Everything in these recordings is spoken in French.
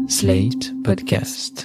Slate Podcast.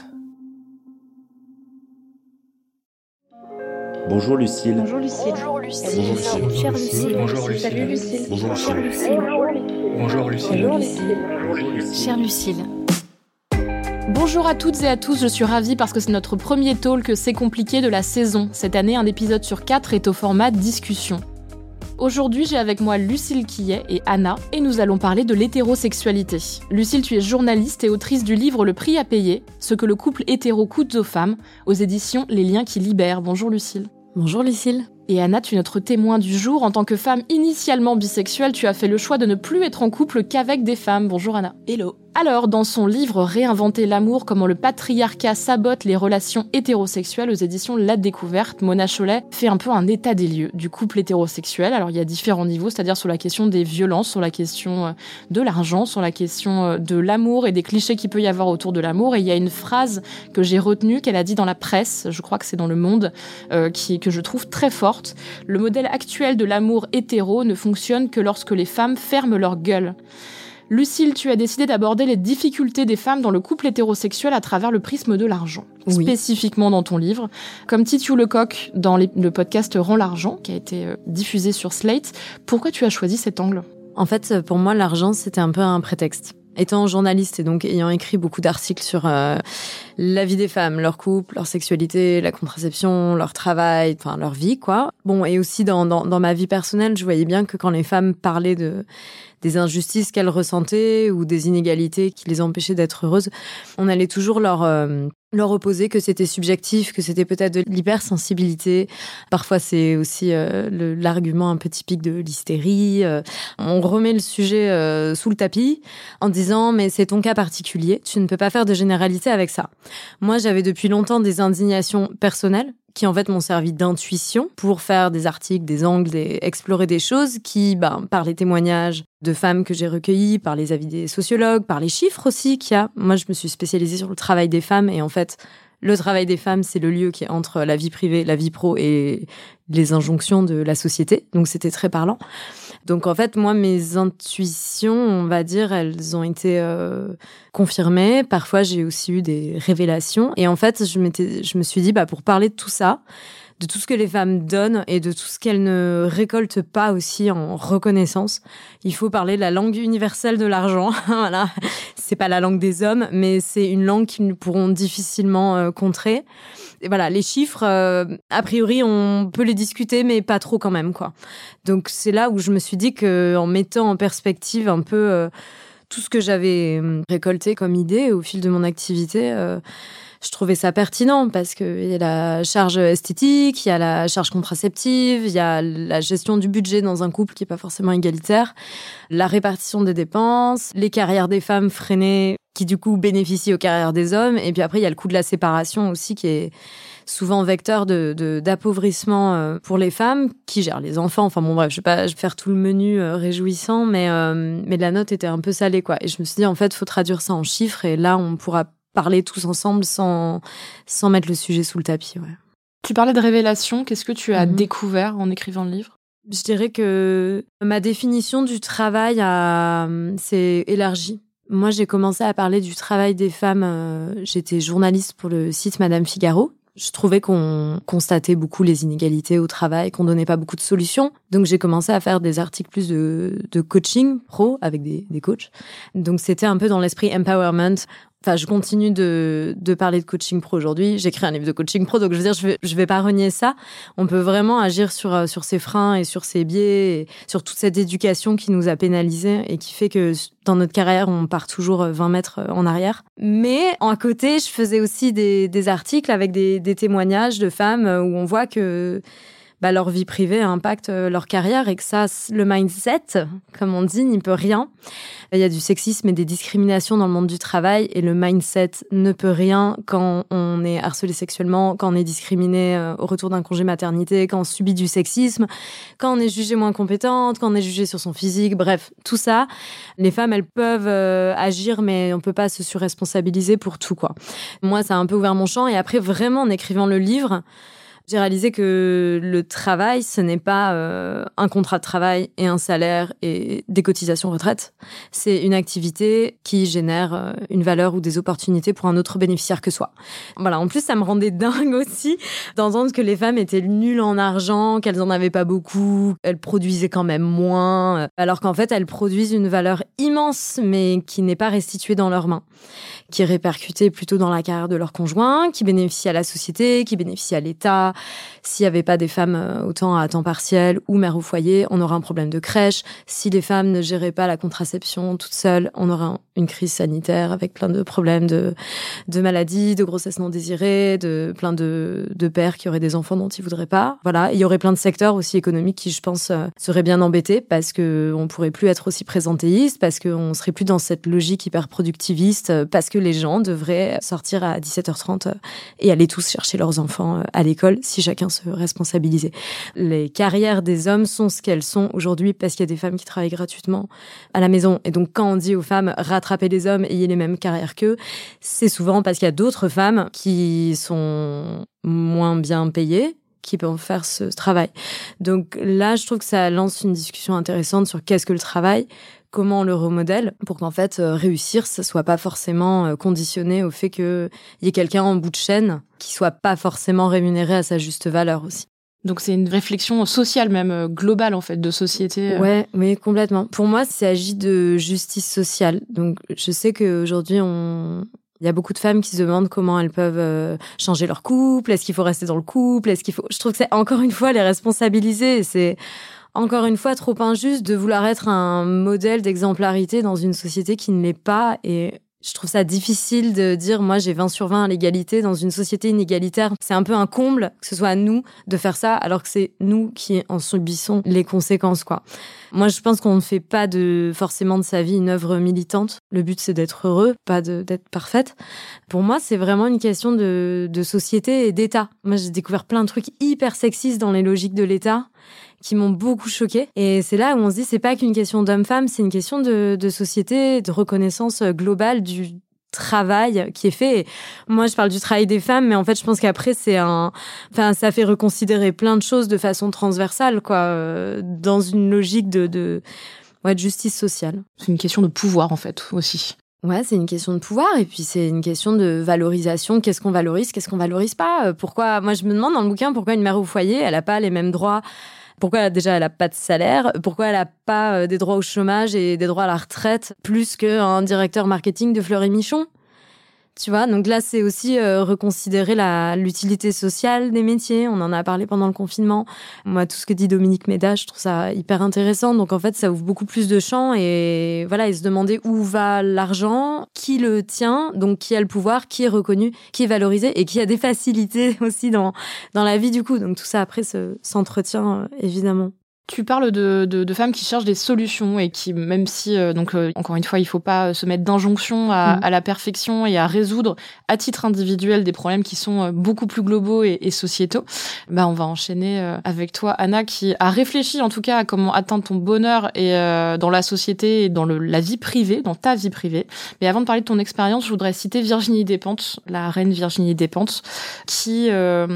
Bonjour Lucille. Bonjour Lucille. Bonjour Lucille. Chère Lucille. Bonjour Lucille. Salut Lucille. Bonjour Chère Lucille. Bonjour Lucille. Bonjour Lucille. Chère Lucille. Bonjour à toutes et à tous, je suis ravie parce que c'est notre premier talk C'est compliqué de la saison. Cette année, un épisode sur 4 est au format discussion. Aujourd'hui, j'ai avec moi Lucille Quillet et Anna, et nous allons parler de l'hétérosexualité. Lucille, tu es journaliste et autrice du livre Le prix à payer, ce que le couple hétéro coûte aux femmes, aux éditions Les liens qui libèrent. Bonjour Lucille. Bonjour Lucille. Et Anna, tu es notre témoin du jour. En tant que femme initialement bisexuelle, tu as fait le choix de ne plus être en couple qu'avec des femmes. Bonjour Anna. Hello. Alors, dans son livre Réinventer l'amour, comment le patriarcat sabote les relations hétérosexuelles aux éditions La Découverte, Mona Chollet fait un peu un état des lieux du couple hétérosexuel. Alors, il y a différents niveaux, c'est-à-dire sur la question des violences, sur la question de l'argent, sur la question de l'amour et des clichés qu'il peut y avoir autour de l'amour. Et il y a une phrase que j'ai retenue, qu'elle a dit dans la presse, je crois que c'est dans Le Monde, que je trouve très forte. Le modèle actuel de l'amour hétéro ne fonctionne que lorsque les femmes ferment leur gueule. Lucille, tu as décidé d'aborder les difficultés des femmes dans le couple hétérosexuel à travers le prisme de l'argent. Oui. Spécifiquement dans ton livre. Comme Titiou Lecoq dans le podcast Rends l'argent, qui a été diffusé sur Slate. Pourquoi tu as choisi cet angle ? En fait, pour moi, l'argent, c'était un peu un prétexte. Étant journaliste et donc ayant écrit beaucoup d'articles sur la vie des femmes, leur couple, leur sexualité, la contraception, leur travail, enfin leur vie, quoi. Bon, et aussi dans ma vie personnelle, je voyais bien que quand les femmes parlaient des injustices qu'elles ressentaient ou des inégalités qui les empêchaient d'être heureuses, on allait toujours leur opposer que c'était subjectif, que c'était peut-être de l'hypersensibilité. Parfois, c'est aussi l'argument un peu typique de l'hystérie. On remet le sujet sous le tapis en disant « mais c'est ton cas particulier, tu ne peux pas faire de généralité avec ça ». Moi, j'avais depuis longtemps des indignations personnelles qui en fait m'ont servi d'intuition pour faire des articles, des angles, explorer des choses qui, par les témoignages de femmes que j'ai recueillis, par les avis des sociologues, par les chiffres aussi qu'il y a. Moi, je me suis spécialisée sur le travail des femmes et en fait, le travail des femmes, c'est le lieu qui est entre la vie privée, la vie pro et les injonctions de la société. Donc, c'était très parlant. Donc, en fait, moi, mes intuitions, on va dire, elles ont été confirmées. Parfois, j'ai aussi eu des révélations. Et en fait, je me suis dit, pour parler de tout ça, de tout ce que les femmes donnent et de tout ce qu'elles ne récoltent pas aussi en reconnaissance, il faut parler la langue universelle de l'argent. Voilà. C'est pas la langue des hommes, mais c'est une langue qu'ils pourront difficilement contrer. Et voilà, les chiffres, a priori, on peut les discuter, mais pas trop quand même, quoi. Donc, c'est là où je me suis dit qu'en mettant en perspective un peu tout ce que j'avais récolté comme idée au fil de mon activité, je trouvais ça pertinent parce qu'il y a la charge esthétique, il y a la charge contraceptive, il y a la gestion du budget dans un couple qui n'est pas forcément égalitaire, la répartition des dépenses, les carrières des femmes freinées qui du coup bénéficient aux carrières des hommes. Et puis après, il y a le coût de la séparation aussi qui est souvent vecteur d'appauvrissement pour les femmes qui gèrent les enfants. Enfin bon, bref, je vais pas faire tout le menu réjouissant, mais la note était un peu salée, quoi. Et je me suis dit, en fait, il faut traduire ça en chiffres et là, on pourra parler tous ensemble sans mettre le sujet sous le tapis. Ouais. Tu parlais de révélation. Qu'est-ce que tu as découvert en écrivant le livre ? Je dirais que ma définition du travail s'est élargie. Moi, j'ai commencé à parler du travail des femmes. J'étais journaliste pour le site Madame Figaro. Je trouvais qu'on constatait beaucoup les inégalités au travail, qu'on donnait pas beaucoup de solutions. Donc, j'ai commencé à faire des articles plus de coaching pro avec des coachs. Donc, c'était un peu dans l'esprit empowerment. Enfin, je continue de parler de coaching pro aujourd'hui. J'écris un livre de coaching pro, donc je veux dire, je vais pas renier ça. On peut vraiment agir sur ces freins et sur ces biais, et sur toute cette éducation qui nous a pénalisés et qui fait que dans notre carrière, on part toujours 20 mètres en arrière. Mais à côté, je faisais aussi des articles avec des témoignages de femmes où on voit que leur vie privée impacte leur carrière et que ça, le mindset, comme on dit, n'y peut rien. Il y a du sexisme et des discriminations dans le monde du travail et le mindset ne peut rien quand on est harcelé sexuellement, quand on est discriminé au retour d'un congé maternité, quand on subit du sexisme, quand on est jugé moins compétente, quand on est jugé sur son physique, bref, tout ça. Les femmes, elles peuvent agir, mais on peut pas se surresponsabiliser pour tout, quoi. Moi, ça a un peu ouvert mon champ et après, vraiment, en écrivant le livre, J'ai réalisé que le travail, ce n'est pas un contrat de travail et un salaire et des cotisations retraite. C'est une activité qui génère une valeur ou des opportunités pour un autre bénéficiaire que soi. Voilà. En plus, ça me rendait dingue aussi d'entendre que les femmes étaient nulles en argent, qu'elles en avaient pas beaucoup, elles produisaient quand même moins, alors qu'en fait, elles produisent une valeur immense, mais qui n'est pas restituée dans leurs mains, qui est répercutée plutôt dans la carrière de leur conjoint, qui bénéficie à la société, qui bénéficie à l'État. S'il n'y avait pas des femmes autant à temps partiel ou mères au foyer, on aurait un problème de crèche. Si les femmes ne géraient pas la contraception toutes seules, on aurait une crise sanitaire avec plein de problèmes de maladies, de grossesses non désirées, de plein de pères qui auraient des enfants dont ils voudraient pas. Voilà. Il y aurait plein de secteurs aussi économiques qui, je pense, seraient bien embêtés parce qu'on pourrait plus être aussi présentéiste, parce qu'on serait plus dans cette logique hyper productiviste, parce que les gens devraient sortir à 17h30 et aller tous chercher leurs enfants à l'école si chacun se responsabilisait. Les carrières des hommes sont ce qu'elles sont aujourd'hui parce qu'il y a des femmes qui travaillent gratuitement à la maison. Et donc, quand on dit aux femmes « rattrapez les hommes, ayez les mêmes carrières qu'eux », c'est souvent parce qu'il y a d'autres femmes qui sont moins bien payées, qui peuvent faire ce travail. Donc là, je trouve que ça lance une discussion intéressante sur qu'est-ce que le travail, comment on le remodèle pour qu'en fait, réussir, ça soit pas forcément conditionné au fait qu'il y ait quelqu'un en bout de chaîne qui soit pas forcément rémunéré à sa juste valeur aussi. Donc c'est une réflexion sociale même, globale en fait, de société. Ouais, oui, complètement. Pour moi, il s'agit de justice sociale. Donc je sais qu'aujourd'hui, il y a beaucoup de femmes qui se demandent comment elles peuvent changer leur couple. Est-ce qu'il faut rester dans le couple? Je trouve que c'est encore une fois les responsabiliser. C'est encore une fois trop injuste de vouloir être un modèle d'exemplarité dans une société qui ne l'est pas. Et je trouve ça difficile de dire, moi, j'ai 20/20 à l'égalité dans une société inégalitaire. C'est un peu un comble que ce soit à nous de faire ça, alors que c'est nous qui en subissons les conséquences, quoi. Moi, je pense qu'on ne fait pas forcément de sa vie une œuvre militante. Le but, c'est d'être heureux, pas d'être parfaite. Pour moi, c'est vraiment une question de société et d'État. Moi, j'ai découvert plein de trucs hyper sexistes dans les logiques de l'État qui m'ont beaucoup choquée. Et c'est là où on se dit, c'est pas qu'une question d'homme-femme, c'est une question de société, de reconnaissance globale du travail qui est fait. Et moi, je parle du travail des femmes, mais en fait, je pense qu'après, ça fait reconsidérer plein de choses de façon transversale, quoi, dans une logique de justice sociale. C'est une question de pouvoir, en fait, aussi. Ouais, c'est une question de pouvoir et puis c'est une question de valorisation. Qu'est-ce qu'on valorise pas? Pourquoi? Moi, je me demande dans le bouquin pourquoi une mère au foyer, elle a pas les mêmes droits. Pourquoi déjà elle a pas de salaire? Pourquoi elle a pas des droits au chômage et des droits à la retraite plus qu'un directeur marketing de Fleury Michon? Tu vois, donc là, c'est aussi reconsidérer l'utilité sociale des métiers. On en a parlé pendant le confinement. Moi, tout ce que dit Dominique Méda, je trouve ça hyper intéressant. Donc, en fait, ça ouvre beaucoup plus de champs et voilà, et se demander où va l'argent, qui le tient, donc qui a le pouvoir, qui est reconnu, qui est valorisé et qui a des facilités aussi dans la vie du coup. Donc, tout ça, après, s'entretient évidemment. Tu parles de femmes qui cherchent des solutions et qui, même si, encore une fois, il faut pas se mettre d'injonction à la perfection et à résoudre à titre individuel des problèmes qui sont beaucoup plus globaux et sociétaux. On va enchaîner avec toi, Anna, qui a réfléchi en tout cas à comment atteindre ton bonheur et dans la société et dans la vie privée, dans ta vie privée. Mais avant de parler de ton expérience, je voudrais citer Virginie Despentes, la reine Virginie Despentes, qui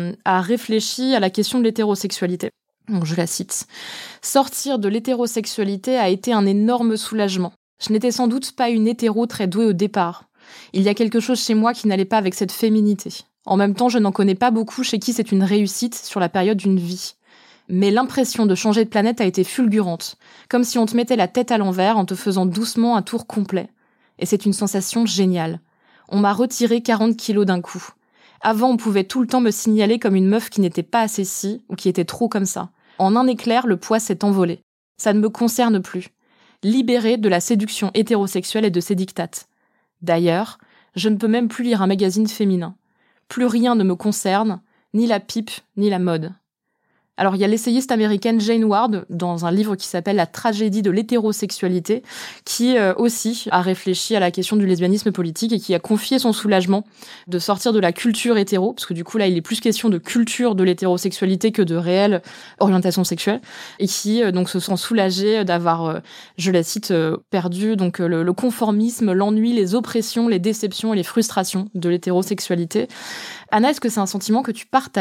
a réfléchi à la question de l'hétérosexualité. Donc, je la cite. « Sortir de l'hétérosexualité a été un énorme soulagement. Je n'étais sans doute pas une hétéro très douée au départ. Il y a quelque chose chez moi qui n'allait pas avec cette féminité. En même temps, je n'en connais pas beaucoup chez qui c'est une réussite sur la période d'une vie. Mais l'impression de changer de planète a été fulgurante, comme si on te mettait la tête à l'envers en te faisant doucement un tour complet. Et c'est une sensation géniale. On m'a retiré 40 kilos d'un coup. Avant, on pouvait tout le temps me signaler comme une meuf qui n'était pas assez ci ou qui était trop comme ça. En un éclair, le poids s'est envolé. Ça ne me concerne plus. Libérée de la séduction hétérosexuelle et de ses dictates. D'ailleurs, je ne peux même plus lire un magazine féminin. Plus rien ne me concerne, ni la pipe, ni la mode. » Alors, il y a l'essayiste américaine Jane Ward, dans un livre qui s'appelle « La tragédie de l'hétérosexualité », qui aussi a réfléchi à la question du lesbianisme politique et qui a confié son soulagement de sortir de la culture hétéro, parce que du coup, là, il est plus question de culture de l'hétérosexualité que de réelle orientation sexuelle, et qui donc se sent soulagée d'avoir, je la cite, perdu donc le conformisme, l'ennui, les oppressions, les déceptions et les frustrations de l'hétérosexualité. Anna, est-ce que c'est un sentiment que tu partages ?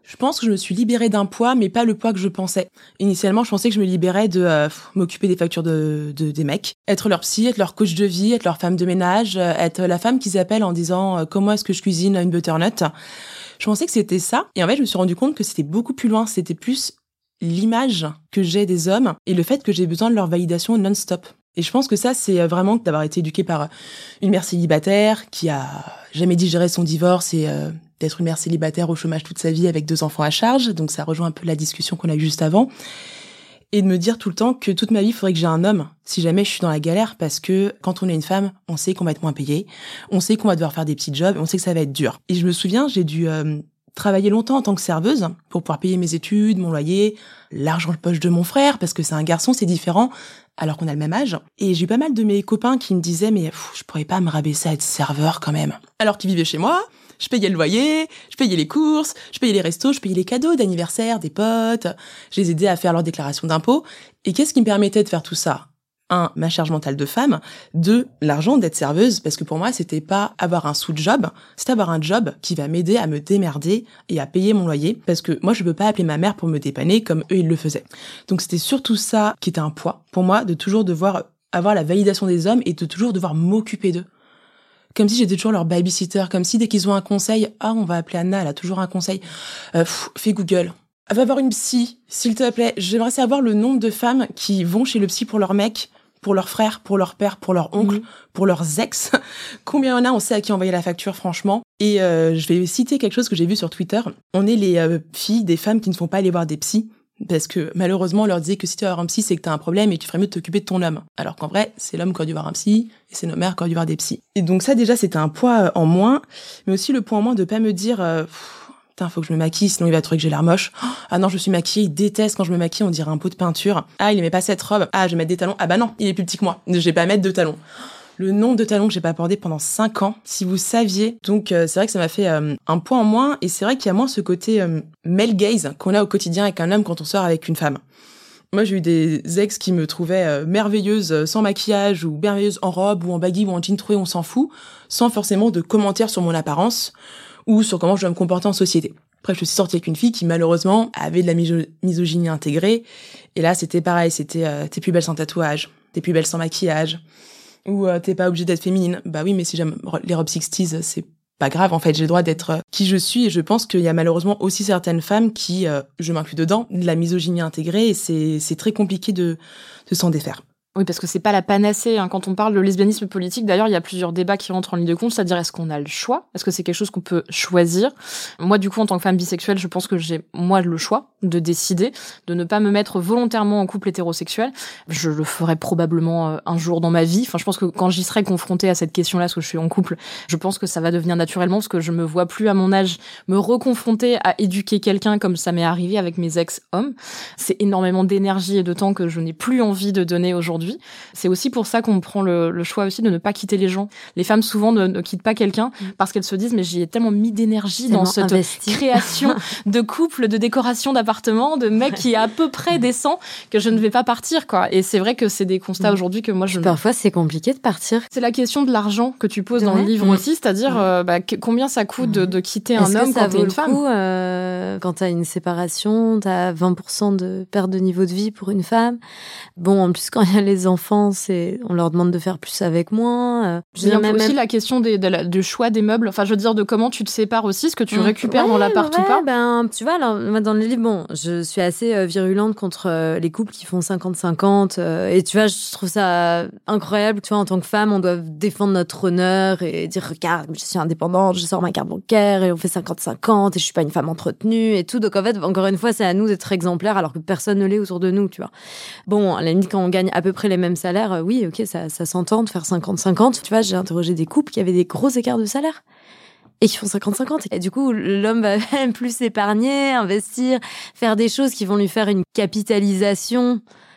Je pense que je me suis libérée d'un poids, mais pas le poids que je pensais. Initialement, je pensais que je me libérais de m'occuper des factures des mecs, être leur psy, être leur coach de vie, être leur femme de ménage, être la femme qu'ils appellent en disant comment est-ce que je cuisine une butternut. Je pensais que c'était ça, et en fait, je me suis rendu compte que c'était beaucoup plus loin. C'était plus l'image que j'ai des hommes et le fait que j'ai besoin de leur validation non-stop. Et je pense que ça, c'est vraiment d'avoir été éduquée par une mère célibataire qui a jamais digéré son divorce et d'être une mère célibataire au chômage toute sa vie avec 2 enfants à charge. Donc ça rejoint un peu la discussion qu'on a eue juste avant. Et de me dire tout le temps que toute ma vie, il faudrait que j'ai un homme si jamais je suis dans la galère, parce que quand on est une femme, on sait qu'on va être moins payé, on sait qu'on va devoir faire des petits jobs, on sait que ça va être dur. Et je me souviens, j'ai dû travailler longtemps en tant que serveuse pour pouvoir payer mes études, mon loyer, l'argent de poche de mon frère, parce que c'est un garçon, c'est différent, alors qu'on a le même âge. Et j'ai eu pas mal de mes copains qui me disaient « mais je pourrais pas me rabaisser à être serveur quand même ». Alors qu'ils vivaient chez moi, je payais le loyer, je payais les courses, je payais les restos, je payais les cadeaux d'anniversaire des potes, je les aidais à faire leur déclaration d'impôt. Et qu'est-ce qui me permettait de faire tout ça ? 1, ma charge mentale de femme. 2, l'argent d'être serveuse, parce que pour moi, c'était pas avoir un sous-job, c'était avoir un job qui va m'aider à me démerder et à payer mon loyer, parce que moi, je peux pas appeler ma mère pour me dépanner comme eux, ils le faisaient. Donc c'était surtout ça qui était un poids pour moi, de toujours devoir avoir la validation des hommes et de toujours devoir m'occuper d'eux. Comme si j'étais toujours leur babysitter, comme si dès qu'ils ont un conseil, on va appeler Anna, elle a toujours un conseil, fais Google. Va voir une psy, s'il te plaît. J'aimerais savoir le nombre de femmes qui vont chez le psy pour leur mec, pour leur frère, pour leur père, pour leur oncle, pour leurs ex. Combien il y en a, on sait à qui envoyer la facture, franchement. Et je vais citer quelque chose que j'ai vu sur Twitter. On est les filles des femmes qui ne font pas aller voir des psys, parce que malheureusement, on leur disait que si tu vas voir un psy, c'est que t'as un problème et tu ferais mieux de t'occuper de ton homme. Alors qu'en vrai, c'est l'homme qui a dû voir un psy, et c'est nos mères qui ont dû voir des psys. Et donc ça, déjà, c'était un poids en moins, mais aussi le poids en moins de pas me dire... putain, faut que je me maquille, sinon il va trouver que j'ai l'air moche. Ah non, je suis maquillée, il déteste quand je me maquille, on dirait un pot de peinture. Ah, il aimait pas cette robe. Ah, je vais mettre des talons. Ah bah non, il est plus petit que moi. Je vais pas mettre de talons. Le nombre de talons que j'ai pas porté pendant 5 ans, si vous saviez. Donc c'est vrai que ça m'a fait un poids en moins, et c'est vrai qu'il y a moins ce côté male gaze qu'on a au quotidien avec un homme quand on sort avec une femme. Moi, j'ai eu des ex qui me trouvaient merveilleuse sans maquillage, ou merveilleuse en robe, ou en baggy, ou en jean troué, on s'en fout, sans forcément de commentaires sur mon apparence, ou sur comment je dois me comporter en société. Après, je suis sortie avec une fille qui, malheureusement, avait de la misogynie intégrée. Et là, c'était pareil, c'était t'es plus belle sans tatouage, t'es plus belle sans maquillage, ou t'es pas obligée d'être féminine. Bah oui, mais si j'aime les robes 60s, c'est pas grave, en fait, j'ai le droit d'être qui je suis, et je pense qu'il y a malheureusement aussi certaines femmes qui, je m'inclus dedans, de la misogynie intégrée, et c'est très compliqué de s'en défaire. Oui, parce que c'est pas la panacée. Quand on parle de lesbianisme politique, d'ailleurs, il y a plusieurs débats qui rentrent en ligne de compte, c'est-à-dire est-ce qu'on a le choix ? Est-ce que c'est quelque chose qu'on peut choisir ? Moi, du coup, en tant que femme bisexuelle, je pense que j'ai, moi, le choix de décider de ne pas me mettre volontairement en couple hétérosexuel. Je le ferai probablement un jour dans ma vie. Enfin, je pense que quand j'y serai confrontée à cette question-là, parce que je suis en couple, je pense que ça va devenir naturellement, parce que je me vois plus à mon âge me reconfronter à éduquer quelqu'un comme ça m'est arrivé avec mes ex-hommes. C'est énormément d'énergie et de temps que je n'ai plus envie de donner aujourd'hui. C'est aussi pour ça qu'on prend le choix aussi de ne pas quitter les gens. Les femmes souvent ne quittent pas quelqu'un parce qu'elles se disent mais j'y ai tellement mis d'énergie dans cette création de couple, de décoration d'appartement, de mec qui est à peu près décent que je ne vais pas partir, quoi. Et c'est vrai que c'est des constats aujourd'hui que moi Parfois c'est compliqué de partir. C'est la question de l'argent que tu poses dans le livre aussi, c'est-à-dire combien ça coûte de quitter un homme quand t'es une femme. Quand t'as une séparation, t'as 20% de perte de niveau de vie pour une femme. Bon, en plus quand il y a les enfants, on leur demande de faire plus avec moins. Il y a aussi la question du choix des meubles. Enfin, je veux dire, de comment tu te sépares aussi, ce que tu récupères dans l'appart ou pas. Tu vois, alors, moi, dans le livre, bon, je suis assez virulente contre les couples qui font 50-50. Et tu vois, je trouve ça incroyable. Tu vois, en tant que femme, on doit défendre notre honneur et dire, regarde, je suis indépendante, je sors ma carte bancaire et on fait 50-50 et je suis pas une femme entretenue et tout. Donc, en fait, encore une fois, c'est à nous d'être exemplaires alors que personne ne l'est autour de nous, tu vois. Bon, à la limite, quand on gagne à peu près les mêmes salaires, oui, ok, ça s'entend de faire 50-50. Tu vois, j'ai interrogé des couples qui avaient des gros écarts de salaire et qui font 50-50. Et du coup, l'homme va même plus épargner, investir, faire des choses qui vont lui faire une capitalisation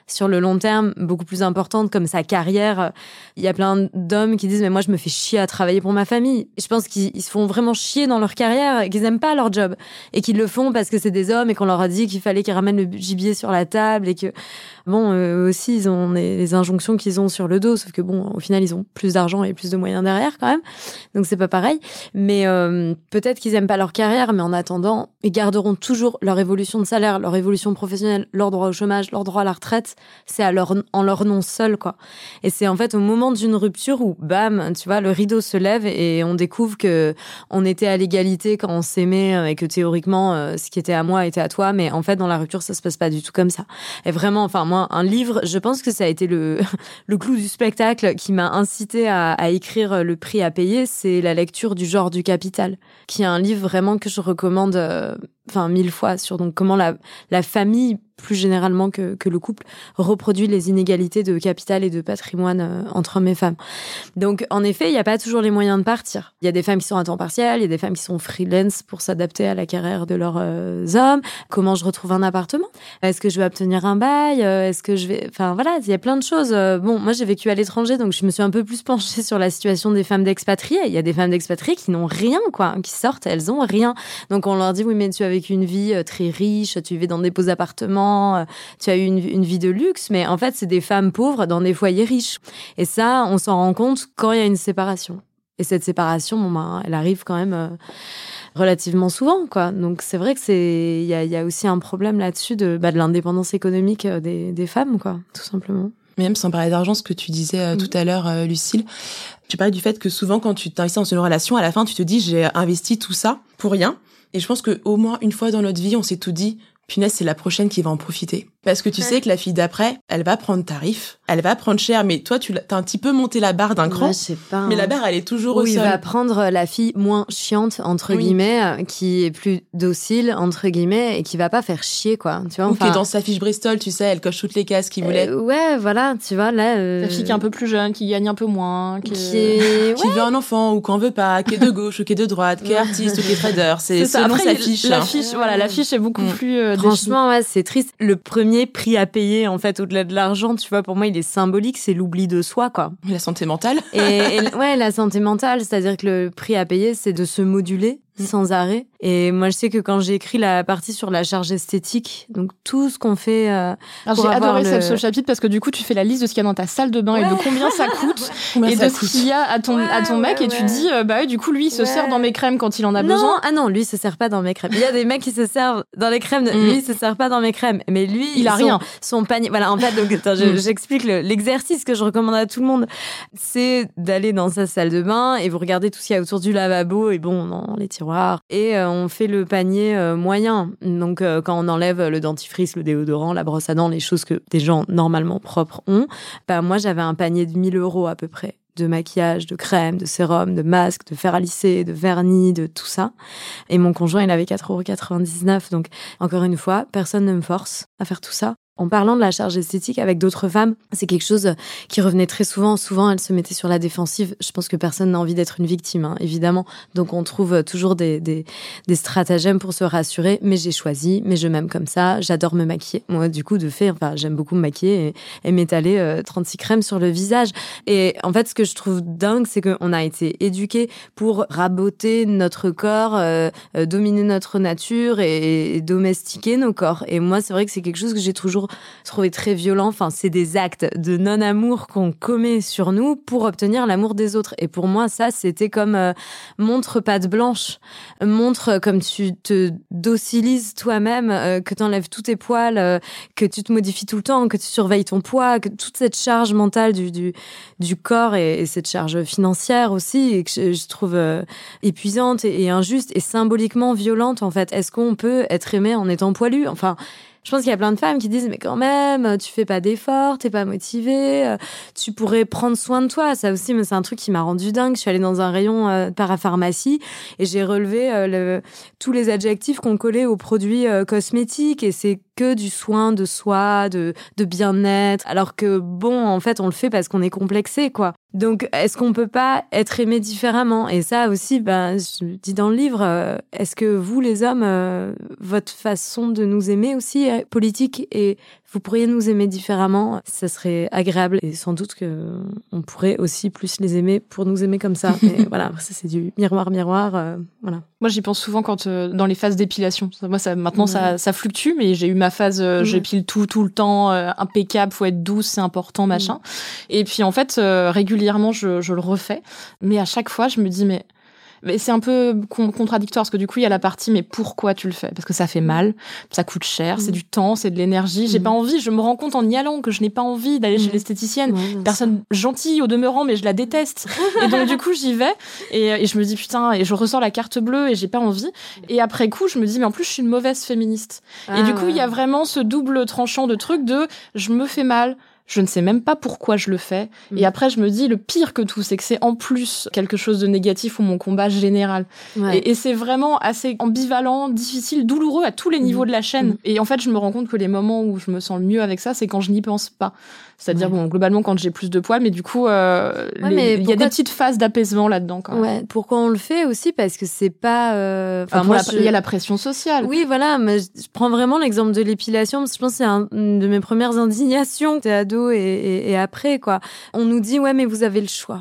sur le long terme beaucoup plus importante, comme sa carrière. Il y a plein d'hommes qui disent mais moi je me fais chier à travailler pour ma famille. Et je pense qu'ils se font vraiment chier dans leur carrière, qu'ils aiment pas leur job et qu'ils le font parce que c'est des hommes et qu'on leur a dit qu'il fallait qu'ils ramènent le gibier sur la table et que bon, eux aussi ils ont les injonctions qu'ils ont sur le dos, sauf que bon, au final ils ont plus d'argent et plus de moyens derrière quand même, donc c'est pas pareil. Mais peut-être qu'ils aiment pas leur carrière, mais en attendant ils garderont toujours leur évolution de salaire, leur évolution professionnelle, leur droit au chômage, leur droit à la retraite. C'est en leur nom seul, quoi. Et c'est en fait au moment d'une rupture où bam, tu vois, le rideau se lève et on découvre que on était à l'égalité quand on s'aimait et que théoriquement ce qui était à moi était à toi, mais en fait dans la rupture ça se passe pas du tout comme ça. Et vraiment, enfin moi, un livre, je pense que ça a été le clou du spectacle qui m'a incité à écrire Le prix à payer, c'est la lecture du Genre du Capital, qui est un livre vraiment que je recommande 1000 fois sur donc comment la famille plus généralement que le couple reproduit les inégalités de capital et de patrimoine entre hommes et femmes. Donc en effet, il n'y a pas toujours les moyens de partir. Il y a des femmes qui sont à temps partiel, il y a des femmes qui sont freelance pour s'adapter à la carrière de leurs hommes. Comment je retrouve un appartement ? Est-ce que je vais obtenir un bail ? Est-ce que je vais... Enfin voilà, il y a plein de choses. Bon, moi j'ai vécu à l'étranger, donc je me suis un peu plus penchée sur la situation des femmes d'expatriés. Il y a des femmes d'expatriés qui n'ont rien, quoi, qui sortent, elles ont rien. Donc on leur dit, oui mais tu as vécu une vie très riche, tu vivais dans des beaux appartements, tu as eu une vie de luxe, mais en fait, c'est des femmes pauvres dans des foyers riches. Et ça, on s'en rend compte quand il y a une séparation. Et cette séparation, elle arrive quand même relativement souvent, quoi. Donc, c'est vrai que il y a aussi un problème là-dessus de l'indépendance économique des femmes, quoi, tout simplement. Même sans parler d'argent, ce que tu disais tout à l'heure, Lucille, tu parlais du fait que souvent, quand tu t'investis dans une relation, à la fin, tu te dis, j'ai investi tout ça pour rien. Et je pense qu'au moins une fois dans notre vie, on s'est tout dit, punaise, c'est la prochaine qui va en profiter. Parce que tu sais que la fille d'après, elle va prendre tarif, elle va prendre cher, mais toi, t'as un petit peu monté la barre d'un cran. Ouais, je sais pas. Mais la barre, elle est toujours au sol. Il va prendre la fille moins chiante, entre guillemets, qui est plus docile, entre guillemets, et qui va pas faire chier, quoi. Tu vois, ou qui est dans sa fiche Bristol, tu sais, elle coche toutes les cases qu'il voulait. Ouais, voilà, tu vois, là... La fille qui est un peu plus jeune, qui gagne un peu moins, qui veut un enfant, ou qu'on veut pas, qui est de gauche, ou qui est de droite, qui est artiste, ou qui est trader. C'est selon sa fiche. La fiche est beaucoup plus... Franchement, ouais, c'est triste. Le premier prix à payer, en fait, au-delà de l'argent, tu vois, pour moi, il est symbolique, c'est l'oubli de soi, quoi. La santé mentale. et la santé mentale, c'est-à-dire que le prix à payer, c'est de se moduler sans arrêt. Et moi, je sais que quand j'ai écrit la partie sur la charge esthétique, donc tout ce qu'on fait j'ai adoré ce chapitre parce que du coup, tu fais la liste de ce qu'il y a dans ta salle de bain et de combien ça coûte et de ce qu'il y a à ton mec et tu dis, du coup, lui, il se sert dans mes crèmes quand il en a besoin. Ah non, lui, il se sert pas dans mes crèmes. Il y a des mecs qui se servent dans les crèmes, lui, il se sert pas dans mes crèmes. Mais lui, il a rien. Son panier, voilà, en fait, donc, attends, j'explique l'exercice que je recommande à tout le monde. C'est d'aller dans sa salle de bain et vous regardez tout ce qu'il y a autour du lavabo et bon, dans les tiroirs. Et on fait le panier moyen. Donc, quand on enlève le dentifrice, le déodorant, la brosse à dents, les choses que des gens normalement propres ont, moi, j'avais un panier de 1 000 € à peu près. De maquillage, de crème, de sérum, de masque, de fer à lisser, de vernis, de tout ça. Et mon conjoint, il avait 4,99 €. Donc, encore une fois, personne ne me force à faire tout ça. En parlant de la charge esthétique avec d'autres femmes, c'est quelque chose qui revenait très souvent. Souvent, elles se mettaient sur la défensive. Je pense que personne n'a envie d'être une victime, hein, évidemment. Donc, on trouve toujours des stratagèmes pour se rassurer. Mais j'ai choisi, mais je m'aime comme ça. J'adore me maquiller. Moi, du coup, j'aime beaucoup me maquiller et m'étaler 36 crèmes sur le visage. Et en fait, ce que je trouve dingue, c'est qu'on a été éduqués pour raboter notre corps, dominer notre nature et domestiquer nos corps. Et moi, c'est vrai que c'est quelque chose que j'ai toujours trouvé très violent. Enfin, c'est des actes de non-amour qu'on commet sur nous pour obtenir l'amour des autres. Et pour moi, ça, c'était comme montre patte blanche, montre comme tu te docilises toi-même, que t'enlèves tous tes poils, que tu te modifies tout le temps, que tu surveilles ton poids, que toute cette charge mentale du corps et cette charge financière aussi, et que je trouve épuisante et injuste et symboliquement violente, en fait. Est-ce qu'on peut être aimé en étant poilu ? Enfin, je pense qu'il y a plein de femmes qui disent mais quand même, tu fais pas d'efforts, t'es pas motivée, tu pourrais prendre soin de toi. Ça aussi, mais c'est un truc qui m'a rendu dingue. Je suis allée dans un rayon parapharmacie et j'ai relevé tous les adjectifs qu'on collait aux produits cosmétiques et c'est que du soin de soi, de bien-être. Alors que bon, en fait, on le fait parce qu'on est complexé, quoi. Donc, est-ce qu'on peut pas être aimé différemment ? Et ça aussi, je dis dans le livre, est-ce que vous, les hommes, votre façon de nous aimer aussi, politique et vous pourriez nous aimer différemment, ça serait agréable. Et sans doute que on pourrait aussi plus les aimer pour nous aimer comme ça. Mais voilà, après ça c'est du miroir, voilà. Moi, j'y pense souvent quand dans les phases d'épilation. Moi, maintenant, ça fluctue, mais j'ai eu ma phase, j'épile tout le temps, impeccable, faut être douce, c'est important, machin. Et puis, en fait, régulièrement, je le refais. Mais à chaque fois, je me dis, mais c'est un peu contradictoire parce que du coup, il y a la partie, mais pourquoi tu le fais? Parce que ça fait mal, ça coûte cher, c'est du temps, c'est de l'énergie. J'ai pas envie, je me rends compte en y allant que je n'ai pas envie d'aller chez l'esthéticienne. Personne gentille au demeurant, mais je la déteste. Et donc, du coup, j'y vais et je me dis, putain, et je ressors la carte bleue et j'ai pas envie. Et après coup, je me dis, mais en plus, je suis une mauvaise féministe. Et du coup, il y a vraiment ce double tranchant de truc de, je me fais mal, je ne sais même pas pourquoi je le fais. Et après, je me dis, le pire que tout, c'est que c'est en plus quelque chose de négatif ou mon combat général. Et c'est vraiment assez ambivalent, difficile, douloureux à tous les niveaux de la chaîne. Et en fait, je me rends compte que les moments où je me sens le mieux avec ça, c'est quand je n'y pense pas. C'est-à-dire, bon, globalement, quand j'ai plus de poils, mais du coup, il y a des petites phases d'apaisement là-dedans, quand même. Ouais. Pourquoi on le fait aussi? Parce que c'est pas, il y a la pression sociale. Oui, voilà, mais je prends vraiment l'exemple de l'épilation, parce que je pense que c'est une de mes premières indignations. T'es ado et après, quoi. On nous dit, ouais, mais vous avez le choix.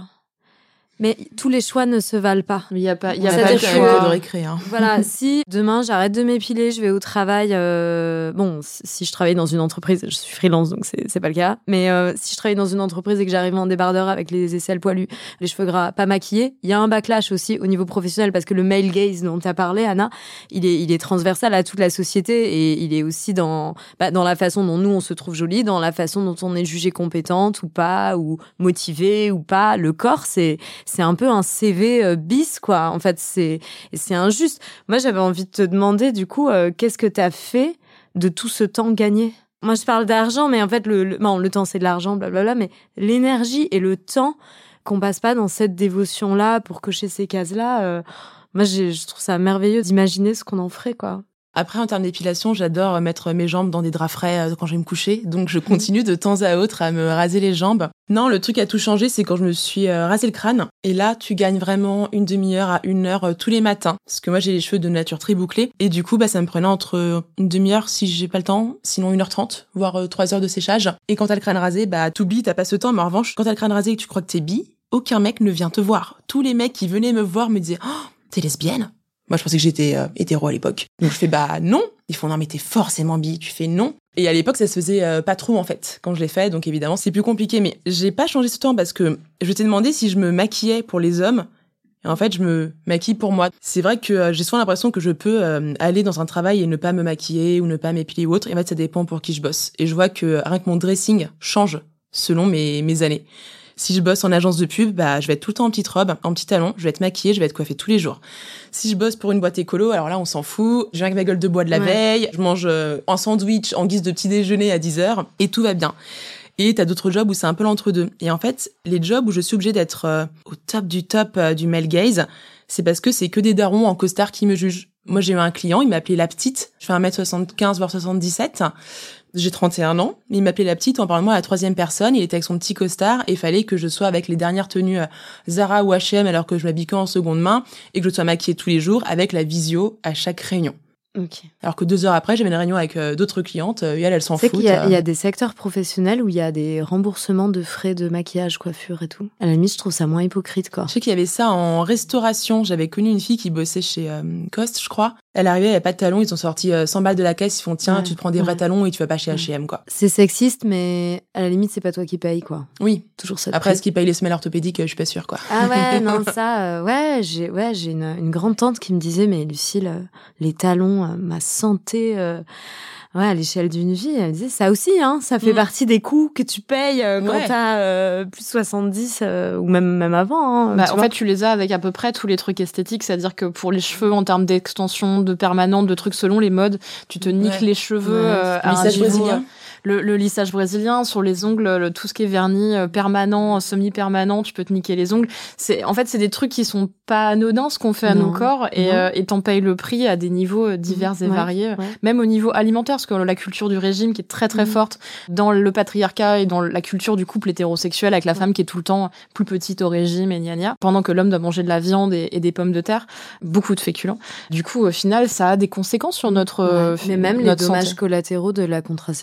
Mais tous les choix ne se valent pas. Il y a pas de choix de récré. Voilà, si demain j'arrête de m'épiler, je vais au travail. Bon, si je travaille dans une entreprise, je suis freelance donc c'est pas le cas. Mais si je travaille dans une entreprise et que j'arrive en débardeur avec les aisselles poilues, les cheveux gras, pas maquillés, il y a un backlash aussi au niveau professionnel parce que le male gaze dont tu as parlé, Anna, il est transversal à toute la société et il est aussi dans la façon dont nous on se trouve jolie, dans la façon dont on est jugé compétente ou pas, ou motivée ou pas. Le corps, c'est un peu un CV bis, quoi. En fait, c'est injuste. Moi, j'avais envie de te demander, du coup, qu'est-ce que t'as fait de tout ce temps gagné? Moi, je parle d'argent, mais en fait, le temps, c'est de l'argent, blablabla, mais l'énergie et le temps qu'on passe pas dans cette dévotion-là pour cocher ces cases-là, moi, je trouve ça merveilleux d'imaginer ce qu'on en ferait, quoi. Après, en termes d'épilation, j'adore mettre mes jambes dans des draps frais quand je vais me coucher. Donc, je continue de temps à autre à me raser les jambes. Non, le truc qui a tout changé, c'est quand je me suis rasé le crâne. Et là, tu gagnes vraiment une demi-heure à 1 heure tous les matins. Parce que moi, j'ai les cheveux de nature très bouclés. Et du coup, ça me prenait entre une demi-heure si j'ai pas le temps, sinon 1h30, voire 3 heures de séchage. Et quand t'as le crâne rasé, t'oublies, t'as pas ce temps. Mais en revanche, quand t'as le crâne rasé et que tu crois que t'es bi, aucun mec ne vient te voir. Tous les mecs qui venaient me voir me disaient « Oh, t'es lesbienne ?» Moi, je pensais que j'étais hétéro à l'époque. Donc, je fais non. Ils font non, mais t'es forcément bi. Tu fais non. Et à l'époque, ça se faisait pas trop, en fait, quand je l'ai fait. Donc, évidemment, c'est plus compliqué. Mais j'ai pas changé ce temps parce que je t'ai demandé si je me maquillais pour les hommes. Et en fait, je me maquille pour moi. C'est vrai que j'ai souvent l'impression que je peux aller dans un travail et ne pas me maquiller ou ne pas m'épiler ou autre. Et en fait, ça dépend pour qui je bosse. Et je vois que rien que mon dressing change selon mes années. Si je bosse en agence de pub, je vais être tout le temps en petite robe, en petit talon, je vais être maquillée, je vais être coiffée tous les jours. Si je bosse pour une boîte écolo, alors là, on s'en fout. Je viens avec ma gueule de bois de la veille, je mange un sandwich en guise de petit déjeuner à 10h et tout va bien. Et t'as d'autres jobs où c'est un peu l'entre-deux. Et en fait, les jobs où je suis obligée d'être au top du male gaze, c'est parce que c'est que des darons en costard qui me jugent. Moi, j'ai eu un client, il m'a appelé la petite. Je fais 1m75, voire 77. J'ai 31 ans. Il m'appelait la petite en parlant de moi à la 3e personne. Il était avec son petit costard et il fallait que je sois avec les dernières tenues Zara ou H&M alors que je m'habille qu'en seconde main et que je sois maquillée tous les jours avec la visio à chaque réunion. Okay. Alors que 2 heures après, j'avais une réunion avec d'autres clientes et elles s'en foutent. C'est qu'il y a des secteurs professionnels où il y a des remboursements de frais de maquillage, coiffure et tout. À la limite, je trouve ça moins hypocrite, quoi. Je sais qu'il y avait ça en restauration. J'avais connu une fille qui bossait chez Cost, je crois. Elle arrivait, elle avait pas de talons, ils ont sorti 100 balles de la caisse, ils font tiens, tu te prends des vrais talons et tu vas pas chez H&M, quoi. C'est sexiste, mais à la limite, c'est pas toi qui paye, quoi. Oui. Toujours ça. Après, est-ce qu'ils payent les semelles orthopédiques, je suis pas sûre, quoi. Ah ouais, non, ça, j'ai une grande tante qui me disait, mais Lucille, les talons, ma santé, à l'échelle d'une vie, elle disait ça aussi, ça fait partie des coûts que tu payes quand t'as plus 70 ou même avant. En fait, tu les as avec à peu près tous les trucs esthétiques, c'est-à-dire que pour les cheveux, en termes d'extension, de permanente, de trucs selon les modes, tu te niques les cheveux à un niveau. Le lissage brésilien, sur les ongles, tout ce qui est vernis permanent, semi-permanent, tu peux te niquer les ongles. C'est des trucs qui sont pas anodins, ce qu'on fait à nos corps, et t'en payes le prix à des niveaux divers et variés, même au niveau alimentaire, parce que la culture du régime qui est très très forte dans le patriarcat et dans la culture du couple hétérosexuel avec la femme qui est tout le temps plus petite au régime et gna gna, pendant que l'homme doit manger de la viande et des pommes de terre, beaucoup de féculents. Du coup, au final, ça a des conséquences sur notre mais même les dommages santé. collatéraux de la contraception.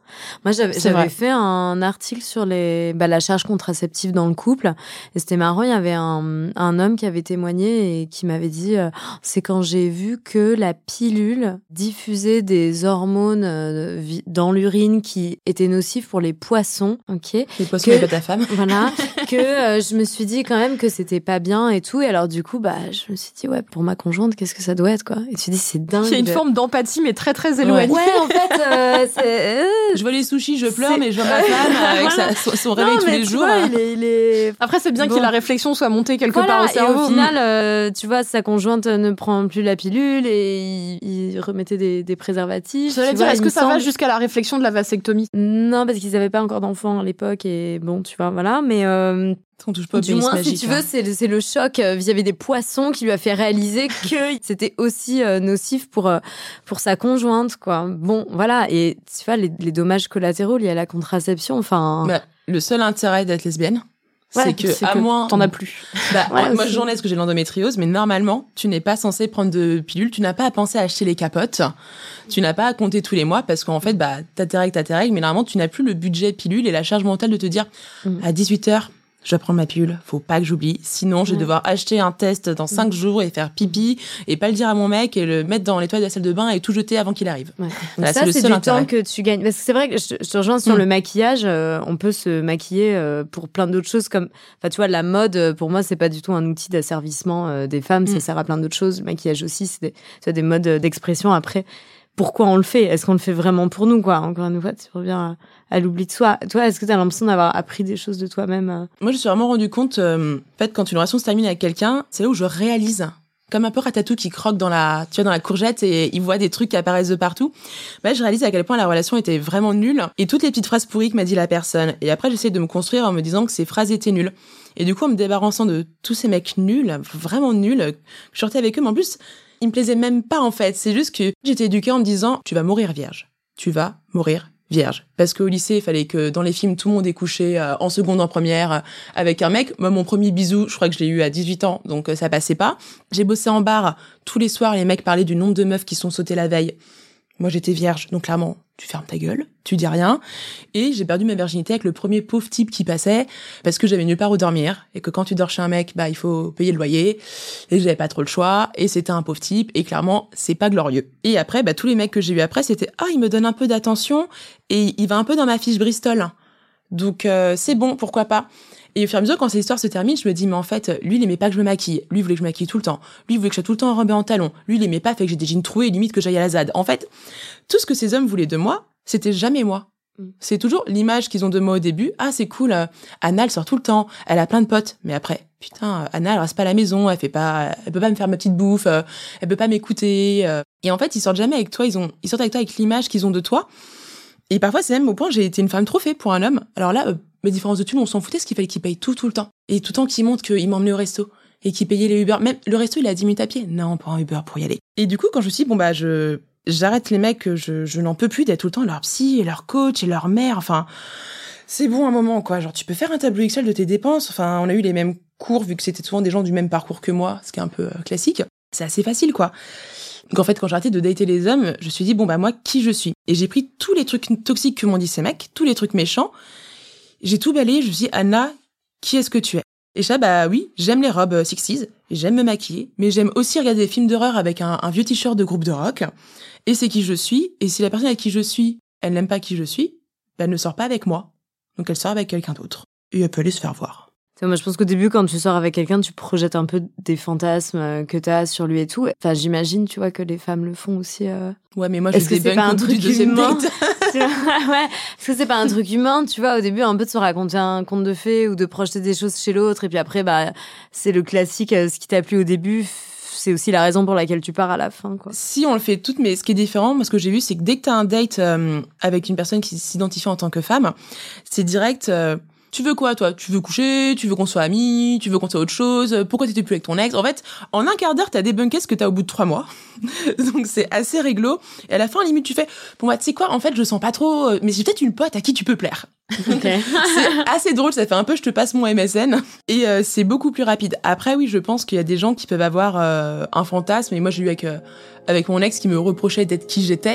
Moi, j'avais fait un article sur la charge contraceptive dans le couple. Et c'était marrant, il y avait un homme qui avait témoigné et qui m'avait dit c'est quand j'ai vu que la pilule diffusait des hormones dans l'urine qui étaient nocives pour les poissons. Ok. Les poissons et pas ta femme. Voilà. Que je me suis dit quand même que c'était pas bien et tout. Et alors, du coup, je me suis dit, ouais, pour ma conjointe, qu'est-ce que ça doit être, quoi. Et tu dis, c'est dingue. Il y a une forme d'empathie, mais très, très éloignée. Ouais, en fait, c'est... Je vois les sushis, je pleure, mais je vois ma femme avec son réveil tous les jours. Vois, il est... Après, c'est bien que la réflexion soit montée quelque part au cerveau. Et au final, tu vois, sa conjointe ne prend plus la pilule et il remettait des préservatifs. J'allais dire, est-ce que ça va jusqu'à la réflexion de la vasectomie? Non, parce qu'ils n'avaient pas encore d'enfants à l'époque et bon, tu vois, voilà. Mais on touche pas au du pénis moins, magique, si tu veux, c'est le choc vis-à-vis des poissons qui lui a fait réaliser que c'était aussi nocif pour sa conjointe, quoi. Bon, voilà. Et tu vois, les dommages collatéraux liés à la contraception, enfin... le seul intérêt d'être lesbienne, c'est que moins... T'en as plus. Moi, j'en ai parce que j'ai l'endométriose, mais normalement, tu n'es pas censé prendre de pilules, tu n'as pas à penser à acheter les capotes, tu n'as pas à compter tous les mois parce qu'en fait, t'as tes règles, mais normalement, tu n'as plus le budget pilule et la charge mentale de te dire à 18h, je dois prendre ma pilule, faut pas que j'oublie, sinon je vais devoir acheter un test dans 5 jours et faire pipi et pas le dire à mon mec et le mettre dans les toilettes de la salle de bain et tout jeter avant qu'il arrive. Ouais. Là, ça, c'est du temps que tu gagnes. Parce que c'est vrai que je te rejoins sur le maquillage, on peut se maquiller pour plein d'autres choses comme, enfin, tu vois, la mode, pour moi, c'est pas du tout un outil d'asservissement des femmes, ça sert à plein d'autres choses. Le maquillage aussi, c'est des modes d'expression. Après, pourquoi on le fait? Est-ce qu'on le fait vraiment pour nous, quoi? Encore une fois, tu reviens à l'oubli de soi. Toi, est-ce que tu as l'impression d'avoir appris des choses de toi-même? Moi, je me suis vraiment rendu compte, en fait, quand une relation se termine avec quelqu'un, c'est là où je réalise, comme un peu Ratatouille qui croque dans la courgette et il voit des trucs qui apparaissent de partout. Je réalise à quel point la relation était vraiment nulle et toutes les petites phrases pourries que m'a dit la personne. Et après, j'essaie de me construire en me disant que ces phrases étaient nulles. Et du coup, en me débarrassant de tous ces mecs nuls, vraiment nuls, je sortais avec eux, mais en plus, ils me plaisaient même pas, en fait. C'est juste que j'étais éduquée en me disant, tu vas mourir vierge. Tu vas mourir vierge. Parce qu'au lycée, il fallait que dans les films, tout le monde ait couché en seconde, en première, avec un mec. Moi, mon premier bisou, je crois que je l'ai eu à 18 ans, donc ça passait pas. J'ai bossé en bar. Tous les soirs, les mecs parlaient du nombre de meufs qui sont sautées la veille. Moi, j'étais vierge, donc clairement, tu fermes ta gueule, tu dis rien. Et j'ai perdu ma virginité avec le premier pauvre type qui passait, parce que j'avais nulle part où dormir, et que quand tu dors chez un mec, il faut payer le loyer, et que j'avais pas trop le choix, et c'était un pauvre type, et clairement, c'est pas glorieux. Et après, tous les mecs que j'ai eu après, c'était « Ah, il me donne un peu d'attention, et il va un peu dans ma fiche Bristol. Donc, c'est bon, pourquoi pas ?» Et au fur et à mesure, quand cette histoire se termine, je me dis, mais en fait, lui, il aimait pas que je me maquille. Lui, il voulait que je me maquille tout le temps. Lui, il voulait que je sois tout le temps enrobée en talons. Lui, il aimait pas, fait que j'ai des jeans troués et limite que j'aille à la ZAD. En fait, tout ce que ces hommes voulaient de moi, c'était jamais moi. C'est toujours l'image qu'ils ont de moi au début. Ah, c'est cool, Anna, elle sort tout le temps. Elle a plein de potes. Mais après, putain, Anna, elle reste pas à la maison. Elle peut pas me faire ma petite bouffe. Elle peut pas m'écouter. Et en fait, ils sortent jamais avec toi. Ils sortent avec toi avec l'image qu'ils ont de toi. Et parfois, c'est même au point, j'ai été une femme trop faite pour un homme. Alors là, mes différences de thunes, on s'en foutait, parce qu'il fallait qu'il paye tout le temps. Et tout le temps qu'il montre qu'il m'emmenait au resto. Et qu'il payait les Uber. Même le resto, il est à 10 minutes à pied. Non, pas un Uber pour y aller. Et du coup, quand je me suis dit, j'arrête les mecs, je n'en peux plus d'être tout le temps leur psy et leur coach et leur mère. Enfin, c'est bon un moment, quoi. Genre, tu peux faire un tableau Excel de tes dépenses. Enfin, on a eu les mêmes cours, vu que c'était souvent des gens du même parcours que moi, ce qui est un peu classique. C'est assez facile, quoi. Donc en fait, quand j'ai arrêté de dater les hommes, je me suis dit, moi, qui je suis? Et j'ai pris tous les trucs toxiques que m'ont dit ces mecs, tous les trucs méchants. J'ai tout balayé, je me suis dit, Anna, qui est-ce que tu es? Et ça, oui, j'aime les robes 60s, j'aime me maquiller, mais j'aime aussi regarder des films d'horreur avec un vieux t-shirt de groupe de rock. Et c'est qui je suis. Et si la personne avec qui je suis, elle n'aime pas qui je suis, elle ne sort pas avec moi. Donc elle sort avec quelqu'un d'autre. Et elle peut aller se faire voir. Moi, je pense qu'au début, quand tu sors avec quelqu'un, tu projettes un peu des fantasmes que t'as sur lui et tout. Enfin, j'imagine, tu vois, que les femmes le font aussi. Ouais, mais moi, je débunk au bout du deuxième date. Ouais. Est-ce que c'est pas un truc humain, tu vois, au début, un peu de se raconter un conte de fées ou de projeter des choses chez l'autre. Et puis après, c'est le classique, ce qui t'a plu au début. C'est aussi la raison pour laquelle tu pars à la fin, quoi. Si on le fait toutes, mais ce qui est différent, moi, ce que j'ai vu, c'est que dès que t'as un date avec une personne qui s'identifie en tant que femme, c'est direct... tu veux quoi, toi? Tu veux coucher? Tu veux qu'on soit amis? Tu veux qu'on soit autre chose? Pourquoi t'étais plus avec ton ex? En fait, en un quart d'heure, t'as débunké ce que t'as au bout de 3 mois. Donc, c'est assez réglo. Et à la fin, limite, tu fais, tu sais quoi? En fait, je sens pas trop, mais j'ai peut-être une pote à qui tu peux plaire. Okay. C'est assez drôle, ça fait un peu, je te passe mon MSN. Et c'est beaucoup plus rapide. Après, oui, je pense qu'il y a des gens qui peuvent avoir un fantasme. Et moi, j'ai eu avec mon ex qui me reprochait d'être qui j'étais.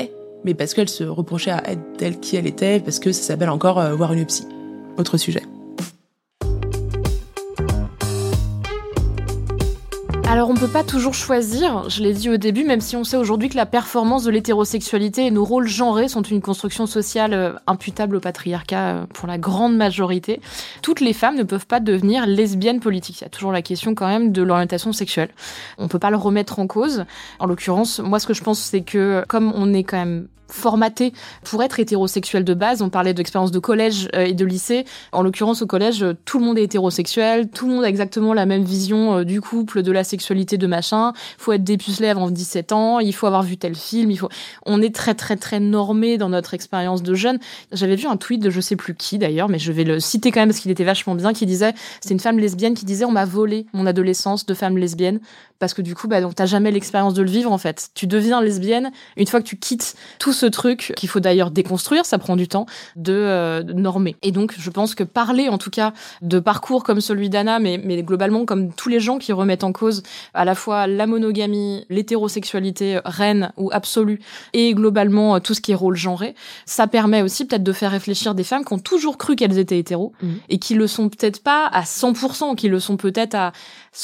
mais parce qu'elle se reprochait à être telle qui elle était, parce que ça s'appelle encore voir une psy. Autre sujet. Alors on peut pas toujours choisir, je l'ai dit au début, même si on sait aujourd'hui que la performance de l'hétérosexualité et nos rôles genrés sont une construction sociale imputable au patriarcat pour la grande majorité. Toutes les femmes ne peuvent pas devenir lesbiennes politiques. Il y a toujours la question quand même de l'orientation sexuelle. On peut pas le remettre en cause. En l'occurrence, moi ce que je pense c'est que comme on est quand même formaté pour être hétérosexuel de base. On parlait d'expérience de collège et de lycée. En l'occurrence, au collège, tout le monde est hétérosexuel, tout le monde a exactement la même vision du couple, de la sexualité, de machin. Il faut être dépucelé avant 17 ans, il faut avoir vu tel film, On est très, très, très normé dans notre expérience de jeune. J'avais vu un tweet de je sais plus qui d'ailleurs, mais je vais le citer quand même parce qu'il était vachement bien, qui disait, c'est une femme lesbienne qui disait, on m'a volé mon adolescence de femme lesbienne, parce que du coup, donc t'as jamais l'expérience de le vivre en fait. Tu deviens lesbienne une fois que tu quittes tout ce truc qu'il faut d'ailleurs déconstruire, ça prend du temps, de normer. Et donc, je pense que parler, en tout cas, de parcours comme celui d'Anna, mais globalement comme tous les gens qui remettent en cause à la fois la monogamie, l'hétérosexualité reine ou absolue, et globalement tout ce qui est rôle genré, ça permet aussi peut-être de faire réfléchir des femmes qui ont toujours cru qu'elles étaient hétéros, et qui le sont peut-être pas à 100%, qui le sont peut-être à